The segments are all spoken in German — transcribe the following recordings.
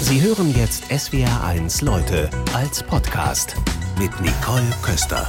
Sie hören jetzt SWR1 Leute als Podcast mit Nicole Köster.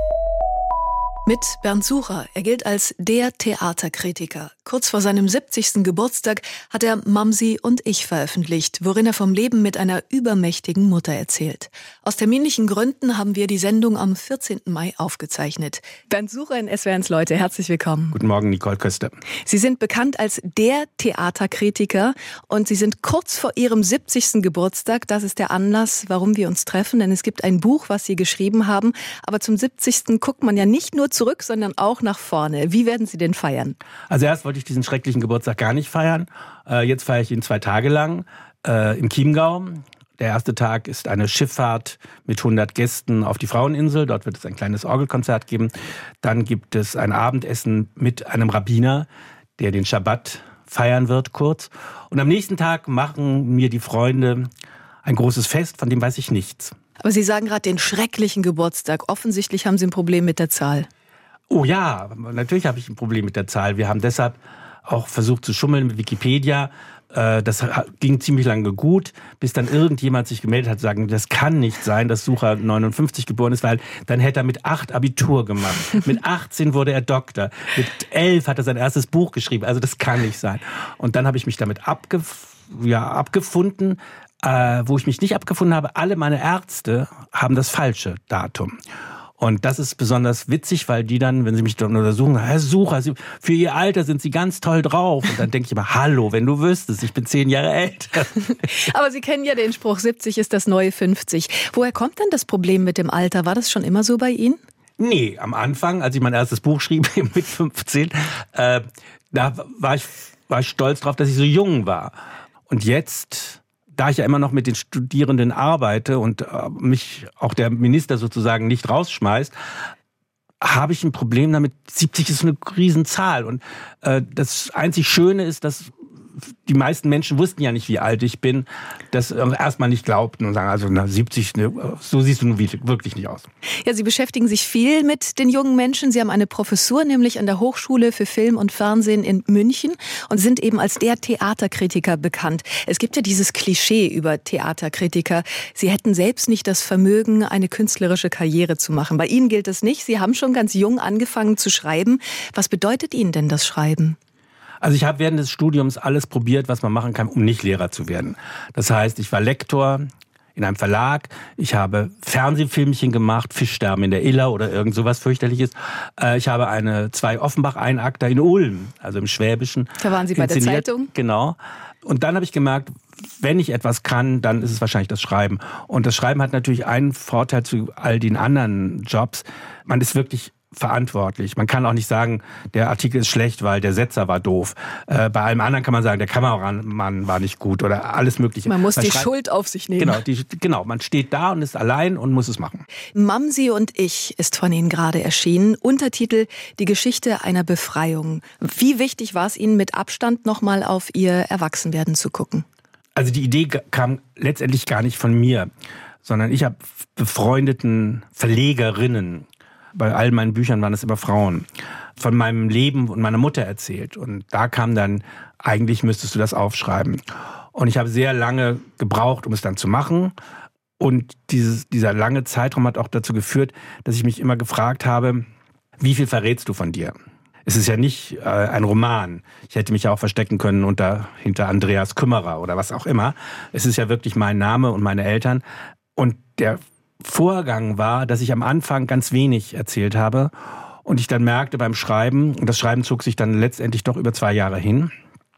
Mit Bernd Sucher. Er gilt als der Theaterkritiker. Kurz vor seinem 70. Geburtstag hat er Mamsi und ich veröffentlicht, worin er vom Leben mit einer übermächtigen Mutter erzählt. Aus terminlichen Gründen haben wir die Sendung am 14. Mai aufgezeichnet. Bernd Sucher in SWR1 Leute, herzlich willkommen. Guten Morgen, Nicole Köster. Sie sind bekannt als der Theaterkritiker und Sie sind kurz vor Ihrem 70. Geburtstag. Das ist der Anlass, warum wir uns treffen, denn es gibt ein Buch, was Sie geschrieben haben. Aber zum 70. guckt man ja nicht nur zurück, sondern auch nach vorne. Wie werden Sie denn feiern? Also erst wollte ich diesen schrecklichen Geburtstag gar nicht feiern. Jetzt feiere ich ihn 2 Tage lang im Chiemgau. Der erste Tag ist eine Schifffahrt mit 100 Gästen auf die Fraueninsel. Dort wird es ein kleines Orgelkonzert geben. Dann gibt es ein Abendessen mit einem Rabbiner, der den Schabbat feiern wird, kurz. Und am nächsten Tag machen mir die Freunde ein großes Fest, von dem weiß ich nichts. Aber Sie sagen gerade den schrecklichen Geburtstag. Offensichtlich haben Sie ein Problem mit der Zahl. Oh ja, natürlich habe ich ein Problem mit der Zahl. Wir haben deshalb auch versucht zu schummeln mit Wikipedia. Das ging ziemlich lange gut, bis dann irgendjemand sich gemeldet hat, sagen, das kann nicht sein, dass Sucher 59 geboren ist, weil dann hätte er mit 8 Abitur gemacht. Mit 18 wurde er Doktor. Mit 11 hat er sein erstes Buch geschrieben. Also das kann nicht sein. Und dann habe ich mich damit abgefunden. Wo ich mich nicht abgefunden habe, alle meine Ärzte haben das falsche Datum. Und das ist besonders witzig, weil die dann, wenn sie mich dann untersuchen, Herr Sucher, für Ihr Alter sind Sie ganz toll drauf. Und dann denke ich immer, hallo, wenn du wüsstest, ich bin 10 Jahre älter. Aber Sie kennen ja den Spruch, 70 ist das neue 50. Woher kommt denn das Problem mit dem Alter? War das schon immer so bei Ihnen? Nee, am Anfang, als ich mein erstes Buch schrieb, mit 15, da war ich stolz drauf, dass ich so jung war. Und jetzt, da ich ja immer noch mit den Studierenden arbeite und mich auch der Minister sozusagen nicht rausschmeißt, habe ich ein Problem damit. 70 ist eine Riesenzahl. Und das einzig Schöne ist, dass die meisten Menschen wussten ja nicht, wie alt ich bin, das erstmal nicht glaubten und sagen, also 70, so siehst du nun wirklich nicht aus. Ja, Sie beschäftigen sich viel mit den jungen Menschen. Sie haben eine Professur, nämlich an der Hochschule für Film und Fernsehen in München und sind eben als der Theaterkritiker bekannt. Es gibt ja dieses Klischee über Theaterkritiker. Sie hätten selbst nicht das Vermögen, eine künstlerische Karriere zu machen. Bei Ihnen gilt das nicht. Sie haben schon ganz jung angefangen zu schreiben. Was bedeutet Ihnen denn das Schreiben? Also ich habe während des Studiums alles probiert, was man machen kann, um nicht Lehrer zu werden. Das heißt, ich war Lektor in einem Verlag, ich habe Fernsehfilmchen gemacht, Fischsterben in der Iller oder irgend sowas fürchterliches. Ich habe 2 Offenbach-Einakter in Ulm, also im Schwäbischen. Da waren Sie bei der Zeitung? Genau. Und dann habe ich gemerkt, wenn ich etwas kann, dann ist es wahrscheinlich das Schreiben. Und das Schreiben hat natürlich einen Vorteil zu all den anderen Jobs. Man ist wirklich verantwortlich. Man kann auch nicht sagen, der Artikel ist schlecht, weil der Setzer war doof. Bei allem anderen kann man sagen, der Kameramann war nicht gut oder alles Mögliche. Man muss die Schuld auf sich nehmen. Genau, man steht da und ist allein und muss es machen. Mamsi und ich ist von Ihnen gerade erschienen. Untertitel: Die Geschichte einer Befreiung. Wie wichtig war es Ihnen, mit Abstand nochmal auf Ihr Erwachsenwerden zu gucken? Also die Idee kam letztendlich gar nicht von mir, sondern ich habe befreundeten Verlegerinnen, bei all meinen Büchern waren es immer Frauen, von meinem Leben und meiner Mutter erzählt. Und da kam dann, eigentlich müsstest du das aufschreiben. Und ich habe sehr lange gebraucht, um es dann zu machen. Und dieser lange Zeitraum hat auch dazu geführt, dass ich mich immer gefragt habe, wie viel verrätst du von dir? Es ist ja nicht ein Roman. Ich hätte mich ja auch verstecken können hinter Andreas Kümmerer oder was auch immer. Es ist ja wirklich mein Name und meine Eltern. Und der Vorgang war, dass ich am Anfang ganz wenig erzählt habe und ich dann merkte beim Schreiben, und das Schreiben zog sich dann letztendlich doch über 2 Jahre hin,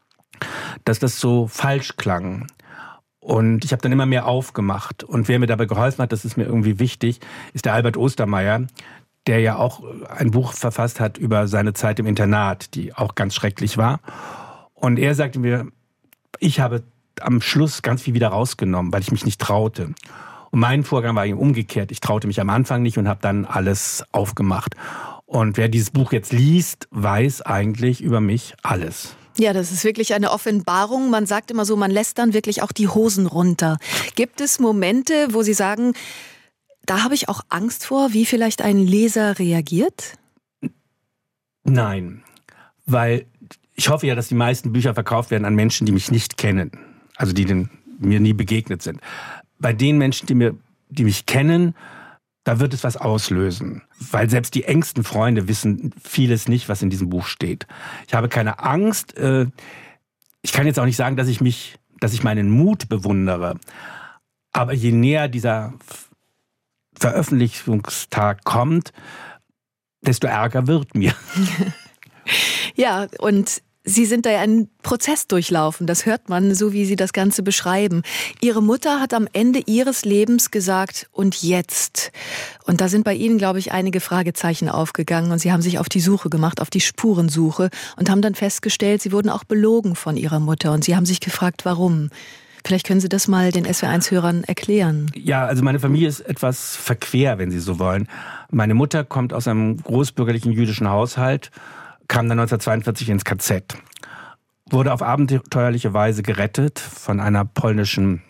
dass das so falsch klang. Und ich habe dann immer mehr aufgemacht. Und wer mir dabei geholfen hat, das ist mir irgendwie wichtig, ist der Albert Ostermeier, der ja auch ein Buch verfasst hat über seine Zeit im Internat, die auch ganz schrecklich war. Und er sagte mir, ich habe am Schluss ganz viel wieder rausgenommen, weil ich mich nicht traute. Und mein Vorgang war eben umgekehrt. Ich traute mich am Anfang nicht und habe dann alles aufgemacht. Und wer dieses Buch jetzt liest, weiß eigentlich über mich alles. Ja, das ist wirklich eine Offenbarung. Man sagt immer so, man lässt dann wirklich auch die Hosen runter. Gibt es Momente, wo Sie sagen, da habe ich auch Angst vor, wie vielleicht ein Leser reagiert? Nein, weil ich hoffe ja, dass die meisten Bücher verkauft werden an Menschen, die mich nicht kennen. Also die den mir nie begegnet sind. Bei den Menschen, die mich kennen, da wird es was auslösen. Weil selbst die engsten Freunde wissen vieles nicht, was in diesem Buch steht. Ich habe keine Angst. Ich kann jetzt auch nicht sagen, dass ich meinen Mut bewundere. Aber je näher dieser Veröffentlichungstag kommt, desto ärger wird mir. Ja, und Sie sind da ja einen Prozess durchlaufen, das hört man, so wie Sie das Ganze beschreiben. Ihre Mutter hat am Ende ihres Lebens gesagt, und jetzt? Und da sind bei Ihnen, glaube ich, einige Fragezeichen aufgegangen und Sie haben sich auf die Suche gemacht, auf die Spurensuche und haben dann festgestellt, Sie wurden auch belogen von Ihrer Mutter und Sie haben sich gefragt, warum? Vielleicht können Sie das mal den SWR1-Hörern erklären. Ja, also meine Familie ist etwas verquer, wenn Sie so wollen. Meine Mutter kommt aus einem großbürgerlichen jüdischen Haushalt, kam dann 1942 ins KZ, wurde auf abenteuerliche Weise gerettet von einer polnischen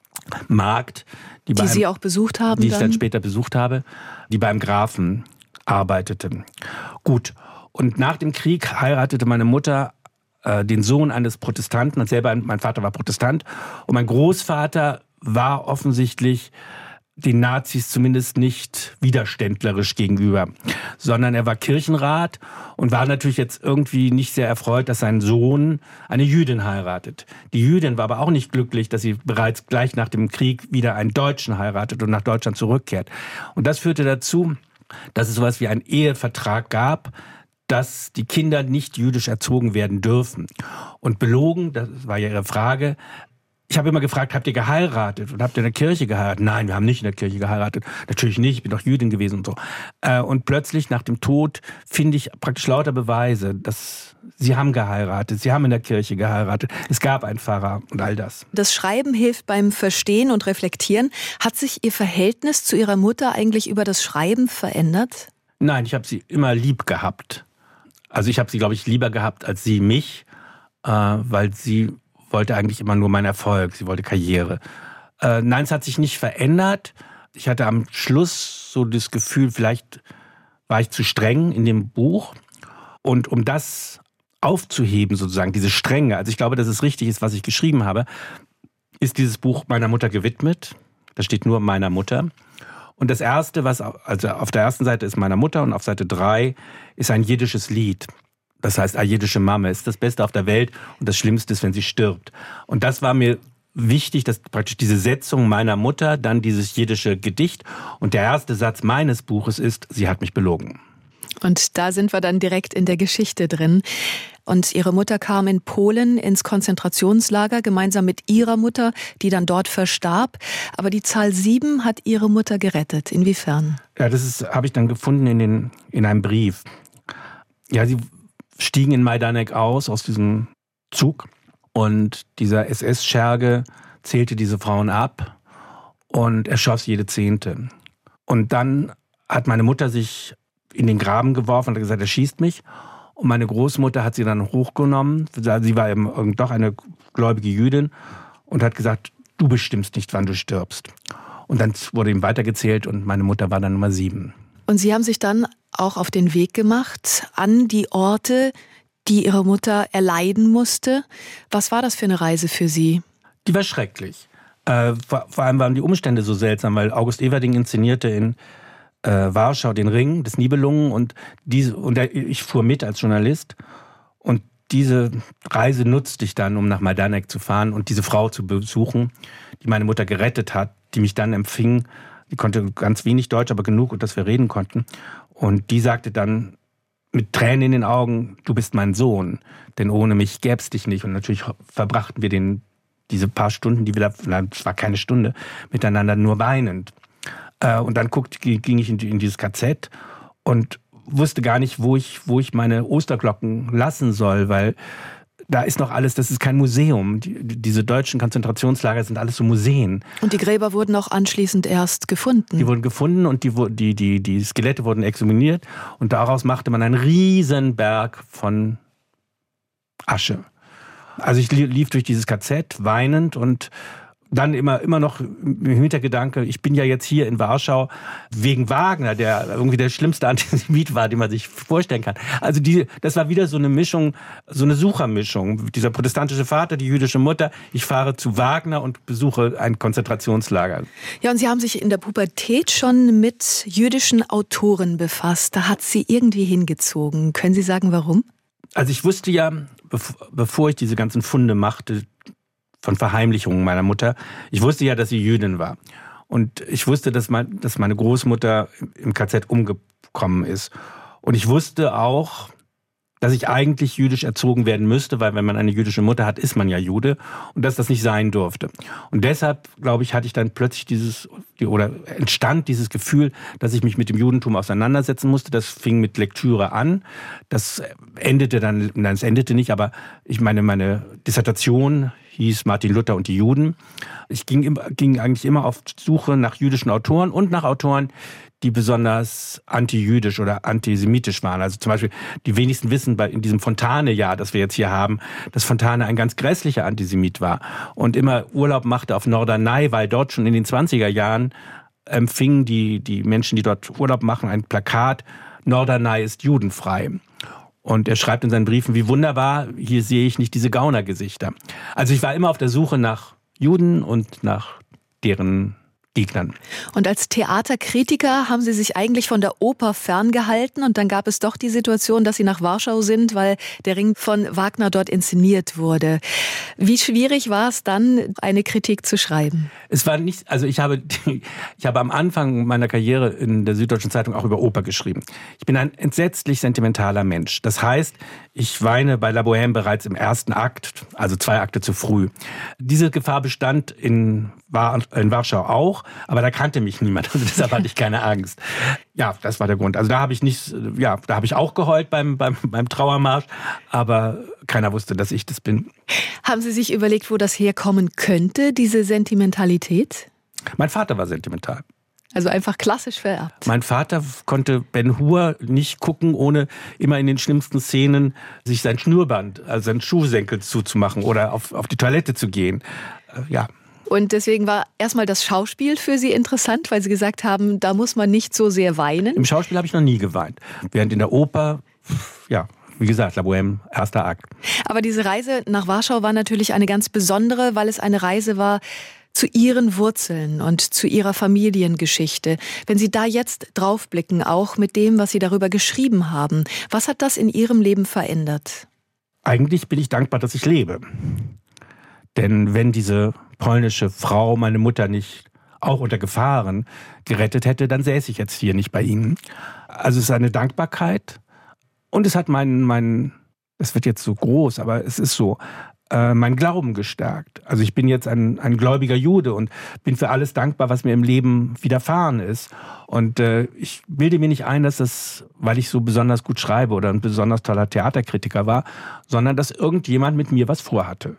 Magd, die Sie auch besucht haben? Die ich dann später besucht habe, die beim Grafen arbeitete. Gut, und nach dem Krieg heiratete meine Mutter den Sohn eines Protestanten, und selber, mein Vater war Protestant, und mein Großvater war offensichtlich den Nazis zumindest nicht widerständlerisch gegenüber, sondern er war Kirchenrat und war natürlich jetzt irgendwie nicht sehr erfreut, dass sein Sohn eine Jüdin heiratet. Die Jüdin war aber auch nicht glücklich, dass sie bereits gleich nach dem Krieg wieder einen Deutschen heiratet und nach Deutschland zurückkehrt. Und das führte dazu, dass es sowas wie einen Ehevertrag gab, dass die Kinder nicht jüdisch erzogen werden dürfen. Und belogen, das war ja Ihre Frage, ich habe immer gefragt, habt ihr geheiratet und habt ihr in der Kirche geheiratet? Nein, wir haben nicht in der Kirche geheiratet. Natürlich nicht, ich bin doch Jüdin gewesen und so. Und plötzlich nach dem Tod finde ich praktisch lauter Beweise, dass sie haben geheiratet, sie haben in der Kirche geheiratet, es gab einen Pfarrer und all das. Das Schreiben hilft beim Verstehen und Reflektieren. Hat sich Ihr Verhältnis zu Ihrer Mutter eigentlich über das Schreiben verändert? Nein, ich habe sie immer lieb gehabt. Also ich habe sie, glaube ich, lieber gehabt als sie mich, weil sie wollte eigentlich immer nur meinen Erfolg, sie wollte Karriere. Nein, es hat sich nicht verändert. Ich hatte am Schluss so das Gefühl, vielleicht war ich zu streng in dem Buch. Und um das aufzuheben sozusagen, diese Strenge, also ich glaube, dass es richtig ist, was ich geschrieben habe, ist dieses Buch meiner Mutter gewidmet. Da steht nur meiner Mutter. Und das Erste, also auf der ersten Seite ist meiner Mutter und auf Seite 3 ist ein jiddisches Lied. Das heißt, jiddische Mama ist das Beste auf der Welt und das Schlimmste ist, wenn sie stirbt. Und das war mir wichtig, dass praktisch diese Setzung meiner Mutter, dann dieses jiddische Gedicht und der erste Satz meines Buches ist, sie hat mich belogen. Und da sind wir dann direkt in der Geschichte drin. Und Ihre Mutter kam in Polen ins Konzentrationslager, gemeinsam mit ihrer Mutter, die dann dort verstarb. Aber die Zahl 7 hat Ihre Mutter gerettet. Inwiefern? Ja, das habe ich dann gefunden in einem Brief. Ja, sie stiegen in Majdanek aus diesem Zug und dieser SS-Scherge zählte diese Frauen ab und erschoss jede 10. Und dann hat meine Mutter sich in den Graben geworfen und hat gesagt, er schießt mich. Und meine Großmutter hat sie dann hochgenommen. Sie war eben doch eine gläubige Jüdin und hat gesagt, du bestimmst nicht, wann du stirbst. Und dann wurde ihm weitergezählt und meine Mutter war dann Nummer 7. Und Sie haben sich dann auch auf den Weg gemacht an die Orte, die Ihre Mutter erleiden musste. Was war das für eine Reise für Sie? Die war schrecklich. Vor allem waren die Umstände so seltsam, weil August Everding inszenierte in Warschau den Ring des Nibelungen und ich fuhr mit als Journalist und diese Reise nutzte ich dann, um nach Majdanek zu fahren und diese Frau zu besuchen, die meine Mutter gerettet hat, die mich dann empfing. Die konnte ganz wenig Deutsch, aber genug, dass wir reden konnten. Und die sagte dann mit Tränen in den Augen, du bist mein Sohn, denn ohne mich gäb's dich nicht. Und natürlich verbrachten wir diese paar Stunden, die wir da, es war keine Stunde, miteinander nur weinend. Und dann ging ich in dieses KZ und wusste gar nicht, wo ich meine Osterglocken lassen soll, weil da ist noch alles, das ist kein Museum. Diese deutschen Konzentrationslager sind alles so Museen. Und die Gräber wurden auch anschließend erst gefunden? Die wurden gefunden und die Skelette wurden exhumiert und daraus machte man einen riesen Berg von Asche. Also ich lief durch dieses KZ weinend und dann immer noch im Hintergedanke, ich bin ja jetzt hier in Warschau wegen Wagner, der irgendwie der schlimmste Antisemit war, den man sich vorstellen kann. Also das war wieder so eine Mischung, so eine Suchermischung. Dieser protestantische Vater, die jüdische Mutter, ich fahre zu Wagner und besuche ein Konzentrationslager. Ja, und Sie haben sich in der Pubertät schon mit jüdischen Autoren befasst. Da hat Sie irgendwie hingezogen. Können Sie sagen, warum? Also ich wusste ja, bevor ich diese ganzen Funde machte, von Verheimlichungen meiner Mutter. Ich wusste ja, dass sie Jüdin war. Und ich wusste, dass meine Großmutter im KZ umgekommen ist. Und ich wusste auch, dass ich eigentlich jüdisch erzogen werden müsste, weil wenn man eine jüdische Mutter hat, ist man ja Jude. Und dass das nicht sein durfte. Und deshalb, glaube ich, hatte ich dann plötzlich entstand dieses Gefühl, dass ich mich mit dem Judentum auseinandersetzen musste. Das fing mit Lektüre an. Das endete es endete nicht, aber meine Dissertation hieß Martin Luther und die Juden. Ich ging eigentlich immer auf Suche nach jüdischen Autoren und nach Autoren, die besonders antijüdisch oder antisemitisch waren. Also zum Beispiel, die wenigsten wissen in diesem Fontane-Jahr, das wir jetzt hier haben, dass Fontane ein ganz grässlicher Antisemit war und immer Urlaub machte auf Norderney, weil dort schon in den 20er Jahren empfingen die Menschen, die dort Urlaub machen, ein Plakat, Norderney ist judenfrei. Und er schreibt in seinen Briefen, wie wunderbar, hier sehe ich nicht diese Gaunergesichter. Also ich war immer auf der Suche nach Juden und nach deren Gegnern. Und als Theaterkritiker haben Sie sich eigentlich von der Oper ferngehalten und dann gab es doch die Situation, dass Sie nach Warschau sind, weil der Ring von Wagner dort inszeniert wurde. Wie schwierig war es dann, eine Kritik zu schreiben? Es war nicht, also ich habe am Anfang meiner Karriere in der Süddeutschen Zeitung auch über Oper geschrieben. Ich bin ein entsetzlich sentimentaler Mensch. Das heißt, ich weine bei La Bohème bereits im ersten Akt, also 2 Akte zu früh. Diese Gefahr bestand in Warschau auch, aber da kannte mich niemand, also deshalb hatte ich keine Angst. Ja, das war der Grund. Also da habe ich auch geheult beim Trauermarsch, aber keiner wusste, dass ich das bin. Haben Sie sich überlegt, wo das herkommen könnte, diese Sentimentalität? Mein Vater war sentimental. Also einfach klassisch vererbt. Mein Vater konnte Ben-Hur nicht gucken, ohne immer in den schlimmsten Szenen sich sein Schnürband, also seinen Schuhsenkel zuzumachen oder auf die Toilette zu gehen. Ja. Und deswegen war erstmal das Schauspiel für Sie interessant, weil Sie gesagt haben, da muss man nicht so sehr weinen. Im Schauspiel habe ich noch nie geweint. Während in der Oper, ja, wie gesagt, La Bohème, erster Akt. Aber diese Reise nach Warschau war natürlich eine ganz besondere, weil es eine Reise war zu Ihren Wurzeln und zu Ihrer Familiengeschichte. Wenn Sie da jetzt draufblicken, auch mit dem, was Sie darüber geschrieben haben, was hat das in Ihrem Leben verändert? Eigentlich bin ich dankbar, dass ich lebe. Denn wenn diese polnische Frau meine Mutter nicht auch unter Gefahren gerettet hätte, dann säße ich jetzt hier nicht bei Ihnen. Also es ist eine Dankbarkeit und es hat es wird jetzt so groß, aber es ist so, mein Glauben gestärkt. Also ich bin jetzt ein gläubiger Jude und bin für alles dankbar, was mir im Leben widerfahren ist. Und ich bilde mir nicht ein, dass das, weil ich so besonders gut schreibe oder ein besonders toller Theaterkritiker war, sondern dass irgendjemand mit mir was vorhatte.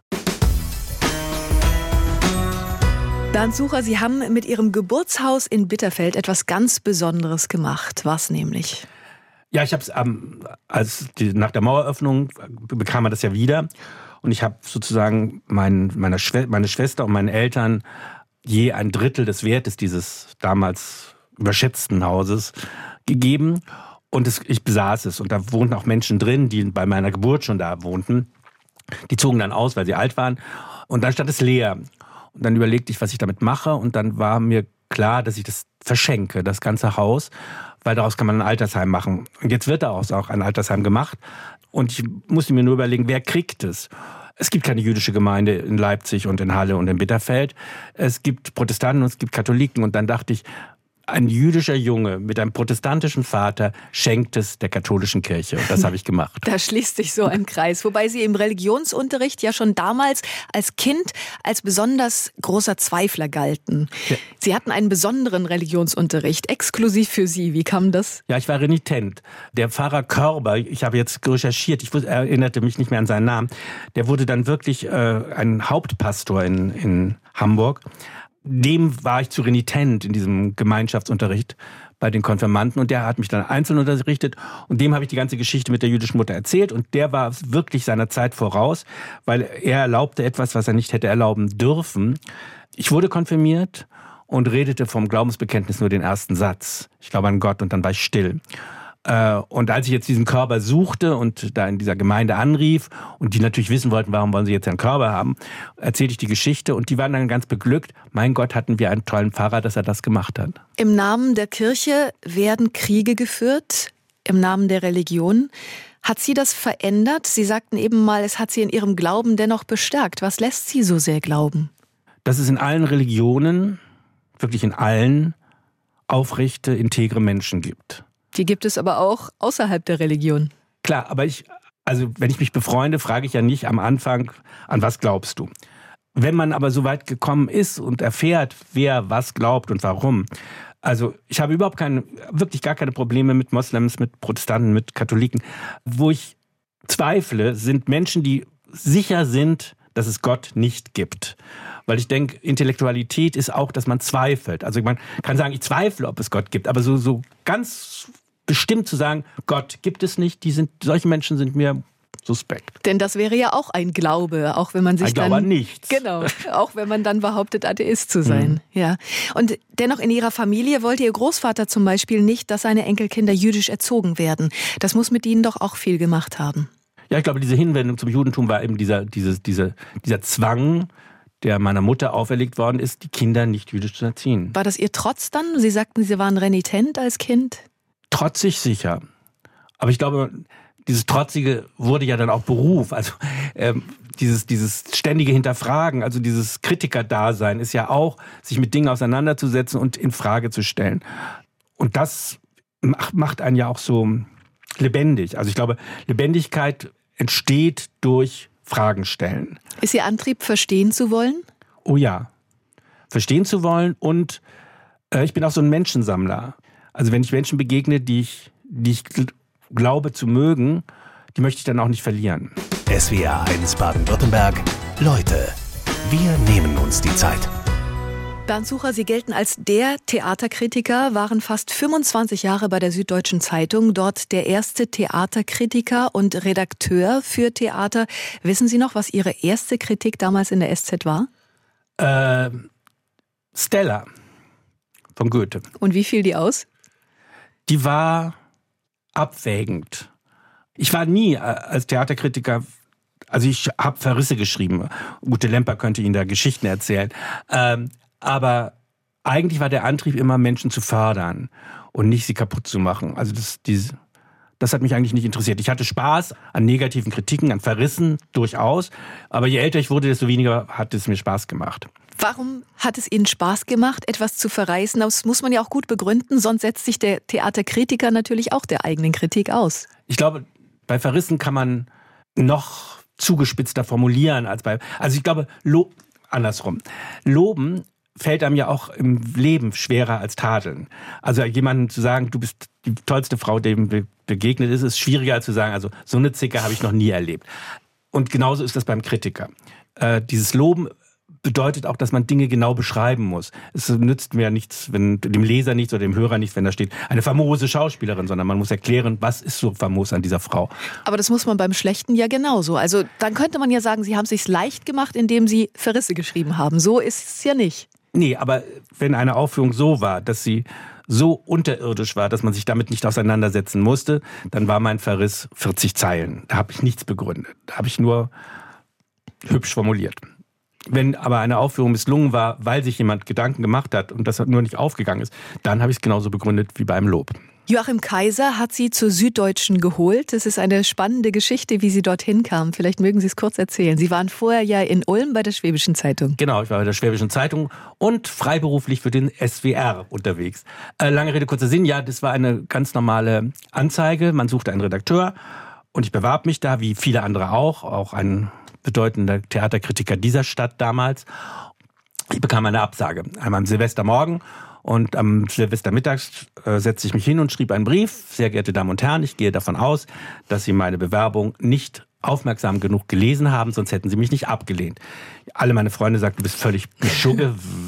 Bernd Sucher, Sie haben mit Ihrem Geburtshaus in Bitterfeld etwas ganz Besonderes gemacht. Was nämlich? Ja, ich habe es, nach der Maueröffnung bekam man das ja wieder. Und ich habe sozusagen meine Schwester und meinen Eltern je 1/3 des Wertes dieses damals überschätzten Hauses gegeben. Und ich besaß es. Und da wohnten auch Menschen drin, die bei meiner Geburt schon da wohnten. Die zogen dann aus, weil sie alt waren. Und dann stand es leer. Und dann überlegte ich, was ich damit mache. Und dann war mir klar, dass ich das verschenke, das ganze Haus, weil daraus kann man ein Altersheim machen. Und jetzt wird daraus auch ein Altersheim gemacht. Und ich musste mir nur überlegen, wer kriegt es? Es gibt keine jüdische Gemeinde in Leipzig und in Halle und in Bitterfeld. Es gibt Protestanten und es gibt Katholiken. Und dann dachte ich, ein jüdischer Junge mit einem protestantischen Vater schenkt es der katholischen Kirche. Und das habe ich gemacht. Da schließt sich so ein Kreis. Wobei Sie im Religionsunterricht ja schon damals als Kind als besonders großer Zweifler galten. Ja. Sie hatten einen besonderen Religionsunterricht, exklusiv für Sie. Wie kam das? Ja, ich war renitent. Der Pfarrer Körber, ich habe jetzt recherchiert, er erinnerte mich nicht mehr an seinen Namen, der wurde dann wirklich ein Hauptpastor in Hamburg. Dem war ich zu renitent in diesem Gemeinschaftsunterricht bei den Konfirmanden und der hat mich dann einzeln unterrichtet und dem habe ich die ganze Geschichte mit der jüdischen Mutter erzählt und der war wirklich seiner Zeit voraus, weil er erlaubte etwas, was er nicht hätte erlauben dürfen. Ich wurde konfirmiert und redete vom Glaubensbekenntnis nur den ersten Satz. Ich glaube an Gott, und dann war ich still. Und als ich jetzt diesen Körper suchte und da in dieser Gemeinde anrief und die natürlich wissen wollten, warum wollen sie jetzt einen Körper haben, erzählte ich die Geschichte und die waren dann ganz beglückt. Mein Gott, hatten wir einen tollen Pfarrer, dass er das gemacht hat. Im Namen der Kirche werden Kriege geführt, im Namen der Religion. Hat Sie das verändert? Sie sagten eben mal, es hat Sie in Ihrem Glauben dennoch bestärkt. Was lässt Sie so sehr glauben? Dass es in allen Religionen, wirklich in allen, aufrechte, integre Menschen gibt. Die gibt es aber auch außerhalb der Religion. Klar, aber wenn ich mich befreunde, frage ich ja nicht am Anfang, an was glaubst du? Wenn man aber so weit gekommen ist und erfährt, wer was glaubt und warum. Also ich habe wirklich gar keine Probleme mit Moslems, mit Protestanten, mit Katholiken. Wo ich zweifle, sind Menschen, die sicher sind, dass es Gott nicht gibt. Weil ich denke, Intellektualität ist auch, dass man zweifelt. Also man kann sagen, ich zweifle, ob es Gott gibt. Aber so ganz bestimmt zu sagen, Gott gibt es nicht, solche Menschen sind mir suspekt. Denn das wäre ja auch ein Glaube, auch wenn man sich Glaube an nichts. Genau, auch wenn man dann behauptet, Atheist zu sein. Ja. Und dennoch in Ihrer Familie wollte Ihr Großvater zum Beispiel nicht, dass seine Enkelkinder jüdisch erzogen werden. Das muss mit Ihnen doch auch viel gemacht haben. Ja, ich glaube, diese Hinwendung zum Judentum war eben dieser Zwang, der meiner Mutter auferlegt worden ist, die Kinder nicht jüdisch zu erziehen. War das Ihr Trotz dann? Sie sagten, Sie waren renitent als Kind? Trotzig sicher. Aber ich glaube, dieses Trotzige wurde ja dann auch Beruf. Also dieses ständige Hinterfragen, also dieses Kritikerdasein ist ja auch, sich mit Dingen auseinanderzusetzen und in Frage zu stellen. Und das macht einen ja auch so lebendig. Also ich glaube, Lebendigkeit entsteht durch Fragen stellen. Ist Ihr Antrieb, verstehen zu wollen? Oh ja, verstehen zu wollen, und ich bin auch so ein Menschensammler. Also wenn ich Menschen begegne, die ich glaube zu mögen, die möchte ich dann auch nicht verlieren. SWR1 Baden-Württemberg. Leute, wir nehmen uns die Zeit. Bernd Sucher, Sie gelten als der Theaterkritiker, waren fast 25 Jahre bei der Süddeutschen Zeitung, dort der erste Theaterkritiker und Redakteur für Theater. Wissen Sie noch, was Ihre erste Kritik damals in der SZ war? Stella von Goethe. Und wie fiel die aus? Die war abwägend. Ich war nie als Theaterkritiker, also ich habe Verrisse geschrieben. Ute Lemper könnte Ihnen da Geschichten erzählen. Aber eigentlich war der Antrieb immer, Menschen zu fördern und nicht sie kaputt zu machen. Also das hat mich eigentlich nicht interessiert. Ich hatte Spaß an negativen Kritiken, an Verrissen durchaus. Aber je älter ich wurde, desto weniger hat es mir Spaß gemacht. Warum hat es Ihnen Spaß gemacht, etwas zu verreißen? Das muss man ja auch gut begründen, sonst setzt sich der Theaterkritiker natürlich auch der eigenen Kritik aus. Ich glaube, bei Verrissen kann man noch zugespitzter formulieren als also ich glaube, andersrum. Loben fällt einem ja auch im Leben schwerer als tadeln. Also jemandem zu sagen, du bist die tollste Frau, dem begegnet ist schwieriger als zu sagen, also so eine Zicke habe ich noch nie erlebt. Und genauso ist das beim Kritiker. Dieses Loben bedeutet auch, dass man Dinge genau beschreiben muss. Es nützt mir nichts, dem Leser nichts oder dem Hörer nichts, wenn da steht, eine famose Schauspielerin, sondern man muss erklären, was ist so famos an dieser Frau. Aber das muss man beim Schlechten ja genauso. Also dann könnte man ja sagen, Sie haben es sich leicht gemacht, indem Sie Verrisse geschrieben haben. So ist es ja nicht. Nee, aber wenn eine Aufführung so war, dass sie so unterirdisch war, dass man sich damit nicht auseinandersetzen musste, dann war mein Verriss 40 Zeilen. Da habe ich nichts begründet. Da habe ich nur hübsch formuliert. Wenn aber eine Aufführung misslungen war, weil sich jemand Gedanken gemacht hat und das nur nicht aufgegangen ist, dann habe ich es genauso begründet wie beim Lob. Joachim Kaiser hat Sie zur Süddeutschen geholt. Es ist eine spannende Geschichte, wie Sie dorthin kamen. Vielleicht mögen Sie es kurz erzählen. Sie waren vorher ja in Ulm bei der Schwäbischen Zeitung. Genau, ich war bei der Schwäbischen Zeitung und freiberuflich für den SWR unterwegs. Lange Rede, kurzer Sinn. Ja, das war eine ganz normale Anzeige. Man suchte einen Redakteur und ich bewarb mich da, wie viele andere auch ein bedeutender Theaterkritiker dieser Stadt damals. Ich bekam eine Absage. Einmal am Silvestermorgen und am Silvestermittags setzte ich mich hin und schrieb einen Brief. Sehr geehrte Damen und Herren, ich gehe davon aus, dass Sie meine Bewerbung nicht aufmerksam genug gelesen haben, sonst hätten Sie mich nicht abgelehnt. Alle meine Freunde sagten, du bist völlig beschugge.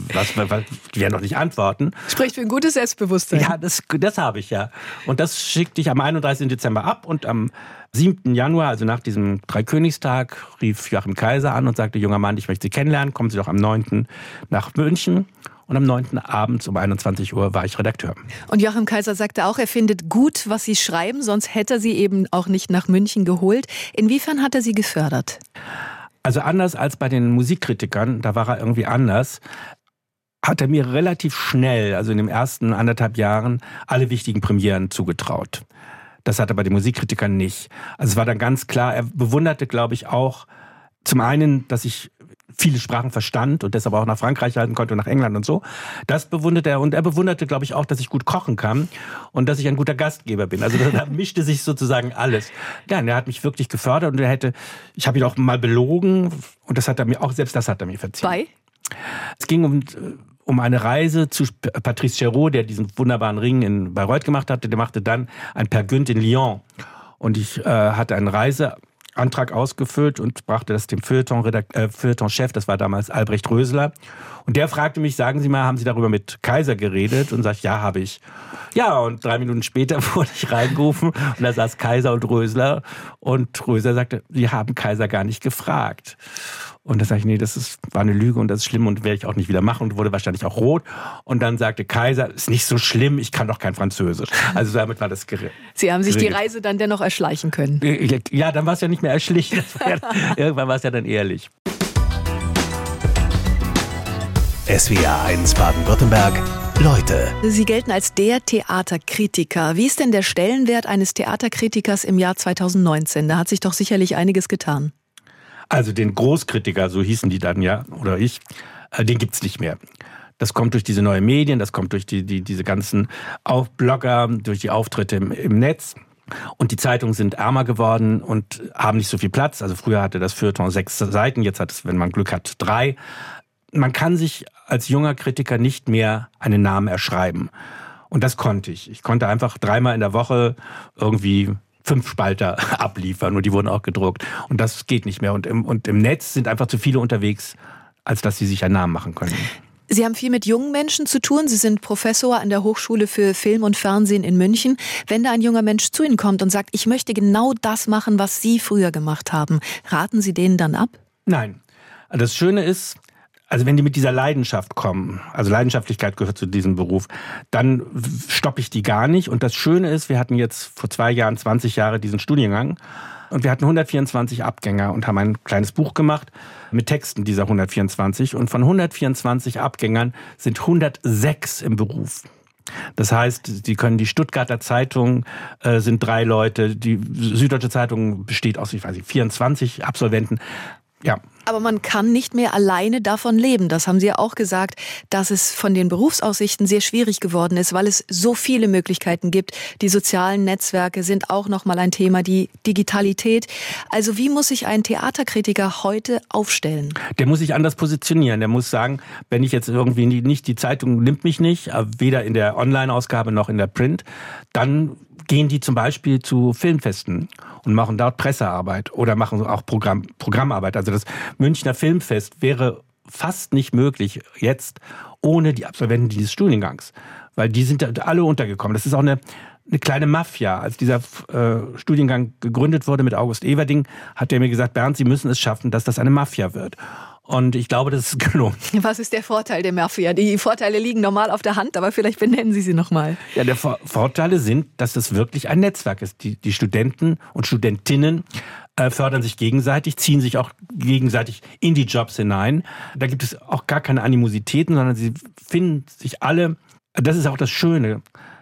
die werden doch nicht antworten. Spricht für ein gutes Selbstbewusstsein. Ja, das habe ich ja. Und das schickte ich am 31. Dezember ab und am 7. Januar, also nach diesem Dreikönigstag, rief Joachim Kaiser an und sagte, junger Mann, ich möchte Sie kennenlernen, kommen Sie doch am 9. nach München. Und am 9. abends um 21 Uhr war ich Redakteur. Und Joachim Kaiser sagte auch, er findet gut, was Sie schreiben, sonst hätte er Sie eben auch nicht nach München geholt. Inwiefern hat er Sie gefördert? Also anders als bei den Musikkritikern, da war er irgendwie anders, hat er mir relativ schnell, also in den ersten 1,5 Jahren, alle wichtigen Premieren zugetraut. Das hat er bei den Musikkritikern nicht. Also es war dann ganz klar, er bewunderte, glaube ich, auch zum einen, dass ich viele Sprachen verstand und deshalb auch nach Frankreich halten konnte und nach England und so. Das bewunderte er. Und er bewunderte, glaube ich, auch, dass ich gut kochen kann und dass ich ein guter Gastgeber bin. Also da mischte sich sozusagen alles. Ja, und er hat mich wirklich gefördert und ich habe ihn auch mal belogen und das hat er mir verziehen. Bei? Es ging um eine Reise zu Patrice Chéreau, der diesen wunderbaren Ring in Bayreuth gemacht hatte. Der machte dann ein Per Gynt in Lyon. Und ich hatte einen Reiseantrag ausgefüllt und brachte das dem Feuilleton-Chef, das war damals Albrecht Rösler. Und der fragte mich, sagen Sie mal, haben Sie darüber mit Kaiser geredet? Und sag ich, ja, habe ich. Ja, und 3 Minuten später wurde ich reingerufen und da saß Kaiser und Rösler. Und Rösler sagte, Sie haben Kaiser gar nicht gefragt. Und da sage ich, nee, war eine Lüge und das ist schlimm und werde ich auch nicht wieder machen und wurde wahrscheinlich auch rot. Und dann sagte Kaiser, ist nicht so schlimm, ich kann doch kein Französisch. Also damit war das geregelt. Sie haben sich die Reise dann dennoch erschleichen können. Ja, dann war es ja nicht mehr erschlichen. Irgendwann war es ja dann ehrlich. SWR 1 Baden-Württemberg. Leute. Sie gelten als der Theaterkritiker. Wie ist denn der Stellenwert eines Theaterkritikers im Jahr 2019? Da hat sich doch sicherlich einiges getan. Also den Großkritiker, so hießen die dann ja, oder ich, den gibt's nicht mehr. Das kommt durch diese neuen Medien, das kommt durch diese ganzen Blogger, durch die Auftritte im Netz. Und die Zeitungen sind ärmer geworden und haben nicht so viel Platz. Also früher hatte das Feuilleton 6 Seiten, jetzt hat es, wenn man Glück hat, 3. Man kann sich als junger Kritiker nicht mehr einen Namen erschreiben. Und das konnte ich. Ich konnte einfach 3-mal in der Woche irgendwie 5 Spalter abliefern und die wurden auch gedruckt. Und das geht nicht mehr. Und im Netz sind einfach zu viele unterwegs, als dass sie sich einen Namen machen können. Sie haben viel mit jungen Menschen zu tun. Sie sind Professor an der Hochschule für Film und Fernsehen in München. Wenn da ein junger Mensch zu Ihnen kommt und sagt, ich möchte genau das machen, was Sie früher gemacht haben, raten Sie denen dann ab? Nein. Das Schöne ist, also wenn die mit dieser Leidenschaft kommen, also Leidenschaftlichkeit gehört zu diesem Beruf, dann stoppe ich die gar nicht. Und das Schöne ist, wir hatten jetzt vor 2 Jahren 20 Jahre diesen Studiengang und wir hatten 124 Abgänger und haben ein kleines Buch gemacht mit Texten dieser 124. Und von 124 Abgängern sind 106 im Beruf. Das heißt, die können die Stuttgarter Zeitung sind 3 Leute, die Süddeutsche Zeitung besteht aus, 24 Absolventen. Ja. Aber man kann nicht mehr alleine davon leben. Das haben Sie ja auch gesagt, dass es von den Berufsaussichten sehr schwierig geworden ist, weil es so viele Möglichkeiten gibt. Die sozialen Netzwerke sind auch nochmal ein Thema, die Digitalität. Also wie muss sich ein Theaterkritiker heute aufstellen? Der muss sich anders positionieren. Der muss sagen, wenn ich jetzt irgendwie nicht, die Zeitung nimmt mich nicht, weder in der Online-Ausgabe noch in der Print, dann gehen die zum Beispiel zu Filmfesten und machen dort Pressearbeit oder machen auch Programmarbeit. Also das Münchner Filmfest wäre fast nicht möglich jetzt ohne die Absolventen dieses Studiengangs, weil die sind alle untergekommen. Das ist auch eine kleine Mafia. Als dieser Studiengang gegründet wurde mit August Everding, hat er mir gesagt, Bernd, Sie müssen es schaffen, dass das eine Mafia wird. Und ich glaube, das ist gelungen. Was ist der Vorteil der Mafia? Die Vorteile liegen normal auf der Hand, aber vielleicht benennen Sie sie nochmal. Ja, der Vorteile sind, dass es wirklich ein Netzwerk ist. Die Studenten und Studentinnen fördern sich gegenseitig, ziehen sich auch gegenseitig in die Jobs hinein. Da gibt es auch gar keine Animositäten, sondern sie finden sich alle. Das ist auch das Schöne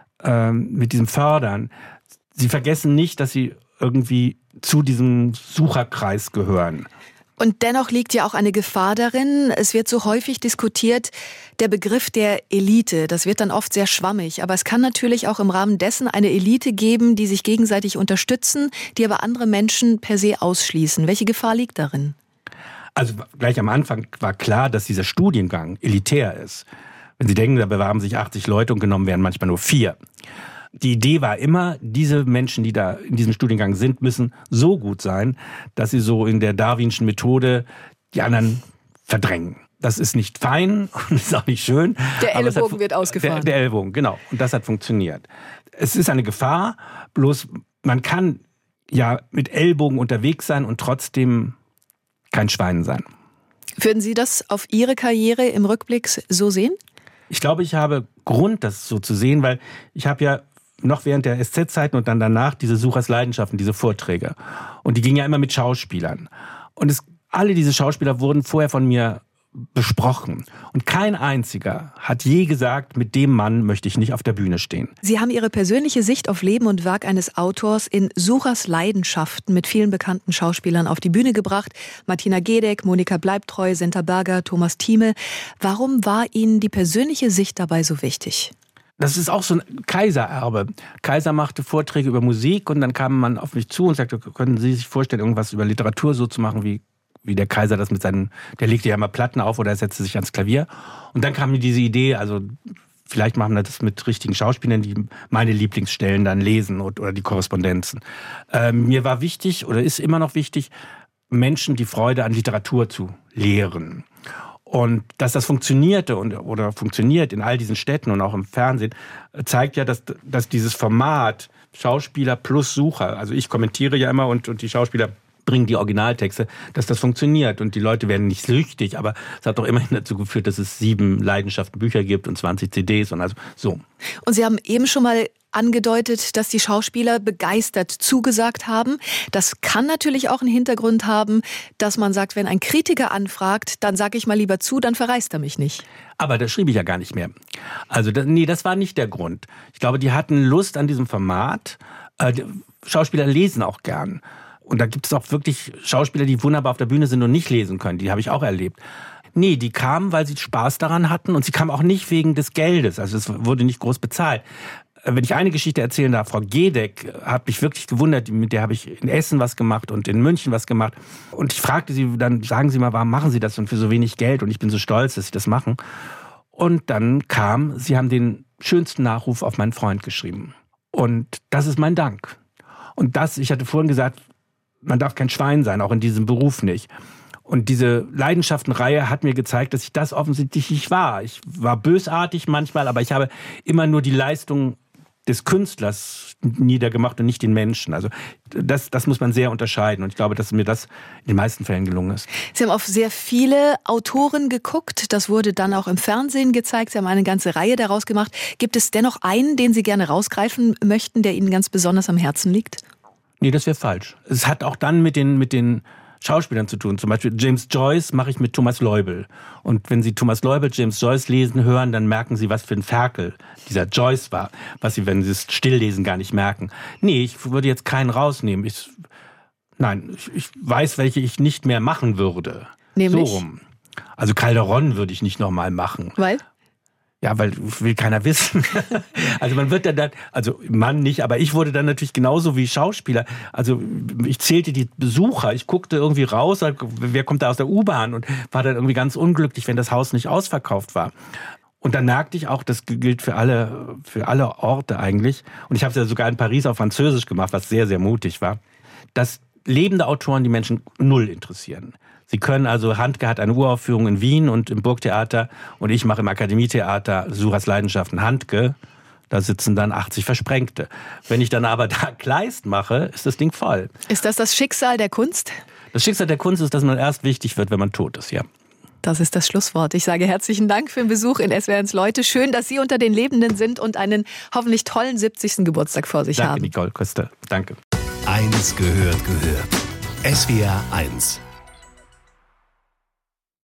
mit diesem Fördern. Sie vergessen nicht, dass sie irgendwie zu diesem Sucherkreis gehören. Und dennoch liegt ja auch eine Gefahr darin. Es wird so häufig diskutiert, der Begriff der Elite. Das wird dann oft sehr schwammig. Aber es kann natürlich auch im Rahmen dessen eine Elite geben, die sich gegenseitig unterstützen, die aber andere Menschen per se ausschließen. Welche Gefahr liegt darin? Also gleich am Anfang war klar, dass dieser Studiengang elitär ist. Wenn Sie denken, da bewerben sich 80 Leute und genommen werden manchmal nur 4. Die Idee war immer, diese Menschen, die da in diesem Studiengang sind, müssen so gut sein, dass sie so in der darwinschen Methode die anderen verdrängen. Das ist nicht fein und ist auch nicht schön. Der Ellbogen wird ausgefahren. Der Ellbogen, genau. Und das hat funktioniert. Es ist eine Gefahr, bloß man kann ja mit Ellbogen unterwegs sein und trotzdem kein Schwein sein. Würden Sie das auf Ihre Karriere im Rückblick so sehen? Ich glaube, ich habe Grund, das so zu sehen, weil ich habe ja noch während der SZ-Zeiten und dann danach diese Suchers Leidenschaften, diese Vorträge. Und die gingen ja immer mit Schauspielern. Und alle diese Schauspieler wurden vorher von mir besprochen. Und kein einziger hat je gesagt, mit dem Mann möchte ich nicht auf der Bühne stehen. Sie haben Ihre persönliche Sicht auf Leben und Werk eines Autors in Suchers Leidenschaften mit vielen bekannten Schauspielern auf die Bühne gebracht. Martina Gedeck, Monika Bleibtreu, Senta Berger, Thomas Thieme. Warum war Ihnen die persönliche Sicht dabei so wichtig? Das ist auch so ein Kaisererbe. Kaiser machte Vorträge über Musik und dann kam man auf mich zu und sagte, können Sie sich vorstellen, irgendwas über Literatur so zu machen wie der Kaiser das mit seinen, der legte ja immer Platten auf oder er setzte sich ans Klavier. Und dann kam mir diese Idee, also vielleicht machen wir das mit richtigen Schauspielern, die meine Lieblingsstellen dann lesen oder die Korrespondenzen. Mir war wichtig oder ist immer noch wichtig, Menschen die Freude an Literatur zu lehren. Und dass das funktionierte oder funktioniert in all diesen Städten und auch im Fernsehen, zeigt ja, dass dieses Format Schauspieler plus Sucher, also ich kommentiere ja immer und die Schauspieler bringen die Originaltexte, dass das funktioniert. Und die Leute werden nicht süchtig, aber es hat doch immerhin dazu geführt, dass es 7 Leidenschaften-Bücher gibt und 20 CDs und also so. Und Sie haben eben schon mal angedeutet, dass die Schauspieler begeistert zugesagt haben. Das kann natürlich auch einen Hintergrund haben, dass man sagt, wenn ein Kritiker anfragt, dann sage ich mal lieber zu, dann verreist er mich nicht. Aber das schrieb ich ja gar nicht mehr. Also das war nicht der Grund. Ich glaube, die hatten Lust an diesem Format. Schauspieler lesen auch gern. Und da gibt es auch wirklich Schauspieler, die wunderbar auf der Bühne sind und nicht lesen können. Die habe ich auch erlebt. Nee, die kamen, weil sie Spaß daran hatten und sie kamen auch nicht wegen des Geldes. Also es wurde nicht groß bezahlt. Wenn ich eine Geschichte erzählen darf, Frau Gedeck hat mich wirklich gewundert, mit der habe ich in Essen was gemacht und in München was gemacht. Und ich fragte sie dann, sagen Sie mal, warum machen Sie das und für so wenig Geld? Und ich bin so stolz, dass Sie das machen. Und dann kam, Sie haben den schönsten Nachruf auf meinen Freund geschrieben. Und das ist mein Dank. Und ich hatte vorhin gesagt, man darf kein Schwein sein, auch in diesem Beruf nicht. Und diese Leidenschaftenreihe hat mir gezeigt, dass ich das offensichtlich nicht war. Ich war bösartig manchmal, aber ich habe immer nur die Leistung des Künstlers niedergemacht und nicht den Menschen. Also das muss man sehr unterscheiden. Und ich glaube, dass mir das in den meisten Fällen gelungen ist. Sie haben auf sehr viele Autoren geguckt. Das wurde dann auch im Fernsehen gezeigt. Sie haben eine ganze Reihe daraus gemacht. Gibt es dennoch einen, den Sie gerne rausgreifen möchten, der Ihnen ganz besonders am Herzen liegt? Nee, das wäre falsch. Es hat auch dann mit den Schauspielern zu tun. Zum Beispiel James Joyce mache ich mit Thomas Leubel. Und wenn Sie Thomas Leubel, James Joyce lesen, hören, dann merken Sie, was für ein Ferkel dieser Joyce war. Was Sie, wenn Sie es stilllesen, gar nicht merken. Nee, ich würde jetzt keinen rausnehmen. Ich weiß, welche ich nicht mehr machen würde. Nämlich? So rum. Also Calderon würde ich nicht nochmal machen. Weil? Ja, weil will keiner wissen. Also man wird dann, also Mann nicht, aber ich wurde dann natürlich genauso wie Schauspieler. Also ich zählte die Besucher, ich guckte irgendwie raus, wer kommt da aus der U-Bahn und war dann irgendwie ganz unglücklich, wenn das Haus nicht ausverkauft war. Und dann merkte ich auch, das gilt für alle Orte eigentlich. Und ich habe es ja sogar in Paris auf Französisch gemacht, was sehr, sehr mutig war. Dass lebende Autoren die Menschen null interessieren. Sie können also, Handke hat eine Uraufführung in Wien und im Burgtheater und ich mache im Akademietheater Suchers Leidenschaften Handke. Da sitzen dann 80 Versprengte. Wenn ich dann aber da Kleist mache, ist das Ding voll. Ist das Schicksal der Kunst? Das Schicksal der Kunst ist, dass man erst wichtig wird, wenn man tot ist, ja. Das ist das Schlusswort. Ich sage herzlichen Dank für den Besuch in SWR1 Leute. Schön, dass Sie unter den Lebenden sind und einen hoffentlich tollen 70. Geburtstag vor sich haben. Danke, Nicole Köster. Danke. Eins gehört. SWR1